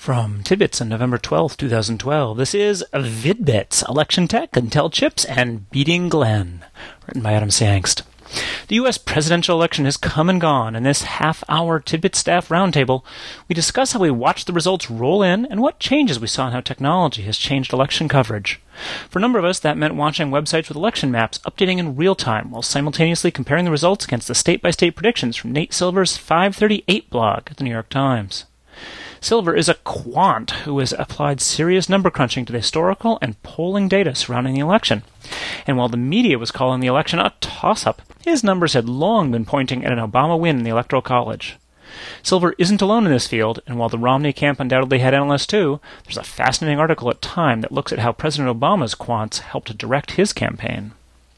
From Tidbits on November 12, 2012, this is VidBits, Election Tech, Intel Chips, and Beating Glenn, written by Adam Sangst. The U.S. presidential election has come and gone. In this half-hour Tidbit staff roundtable, we discuss how we watched the results roll in and what changes we saw in how technology has changed election coverage. For a number of us, that meant watching websites with election maps updating in real time while simultaneously comparing the results against the state-by-state predictions from Nate Silver's 538 blog at the New York Times. Silver is a quant who has applied serious number crunching to the historical and polling data surrounding the election. And while the media was calling the election a toss-up, his numbers had long been pointing at an Obama win in the Electoral College. Silver isn't alone in this field, and while the Romney camp undoubtedly had analysts too, there's a fascinating article at Time that looks at how President Obama's quants helped direct his campaign.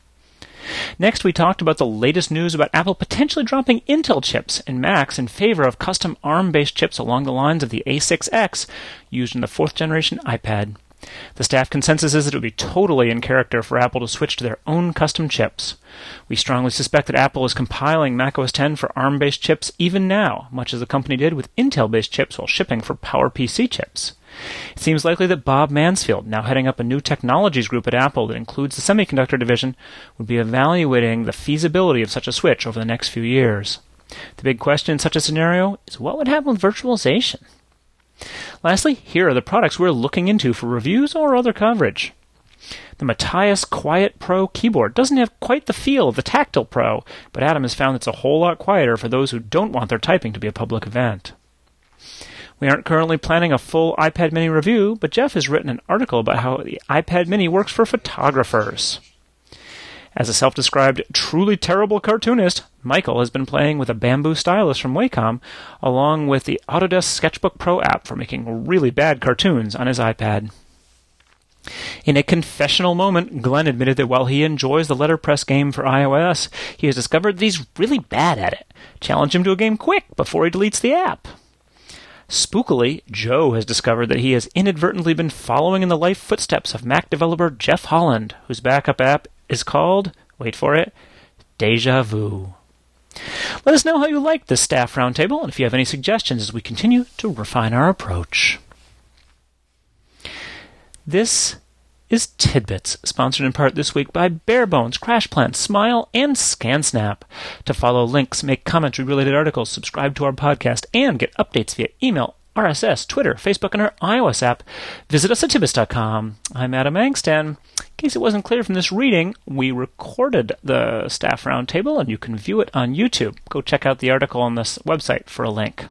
Next, we talked about the latest news about Apple potentially dropping Intel chips in Macs in favor of custom ARM-based chips along the lines of the A6X used in the fourth-generation iPad. The staff consensus is that it would be totally in character for Apple to switch to their own custom chips. We strongly suspect that Apple is compiling macOS X for ARM-based chips even now, much as the company did with Intel-based chips while shipping for PowerPC chips. It seems likely that Bob Mansfield, now heading up a new technologies group at Apple that includes the semiconductor division, would be evaluating the feasibility of such a switch over the next few years. The big question in such a scenario is what would happen with virtualization? Lastly, here are the products we're looking into for reviews or other coverage. The Matias Quiet Pro keyboard doesn't have quite the feel of the Tactile Pro, but Adam has found it's a whole lot quieter for those who don't want their typing to be a public event. We aren't currently planning a full iPad mini review, but Jeff has written an article about how the iPad mini works for photographers. As a self-described truly terrible cartoonist, Michael has been playing with a bamboo stylus from Wacom, along with the Autodesk Sketchbook Pro app for making really bad cartoons on his iPad. In a confessional moment, Glenn admitted that while he enjoys the letterpress game for iOS, he has discovered that he's really bad at it. Challenge him to a game quick before he deletes the app. Spookily, Joe has discovered that he has inadvertently been following in the life footsteps of Mac developer Jeff Holland, whose backup app is called, wait for it, Deja Vu. Let us know how you liked this staff roundtable, and if you have any suggestions as we continue to refine our approach. This is Tidbits, sponsored in part this week by Barebones, CrashPlan, Smile, and ScanSnap. To follow links, make comments, read related articles, subscribe to our podcast, and get updates via email, RSS, Twitter, Facebook, and our iOS app, visit us at Tidbits.com. I'm Adam Sangst, and in case it wasn't clear from this reading, we recorded the staff roundtable, and you can view it on YouTube. Go check out the article on this website for a link.